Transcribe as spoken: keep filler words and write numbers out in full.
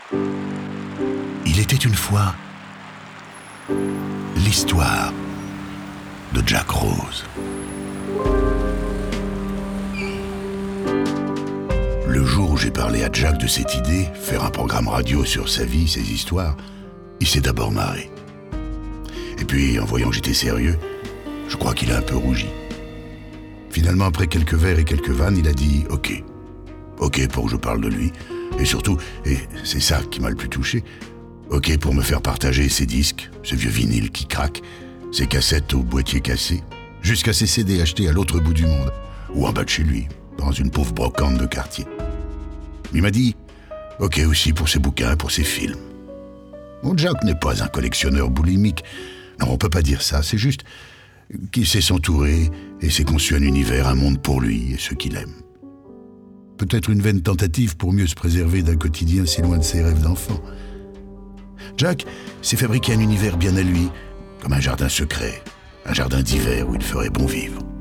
Il était une fois l'histoire de Jack Rose. Le jour où j'ai parlé à Jack de cette idée, faire un programme radio sur sa vie, ses histoires, il s'est d'abord marré. Et puis, en voyant que j'étais sérieux, je crois qu'il a un peu rougi. Finalement, après quelques verres et quelques vannes, il a dit « Ok, ok pour que je parle de lui, et surtout, et c'est ça qui m'a le plus touché, ok pour me faire partager ses disques, ce vieux vinyle qui craque, ses cassettes au boîtier cassé, jusqu'à ses C D achetés à l'autre bout du monde, ou en bas de chez lui, dans une pauvre brocante de quartier. Il m'a dit « Ok aussi pour ses bouquins, pour ses films. » Mon Jack n'est pas un collectionneur boulimique. Non, on peut pas dire ça, c'est juste qu'il sait s'entourer et s'est conçu un univers, un monde pour lui et ceux qu'il aime. Peut-être une vaine tentative pour mieux se préserver d'un quotidien si loin de ses rêves d'enfant. Jack s'est fabriqué un univers bien à lui, comme un jardin secret, un jardin d'hiver où il ferait bon vivre.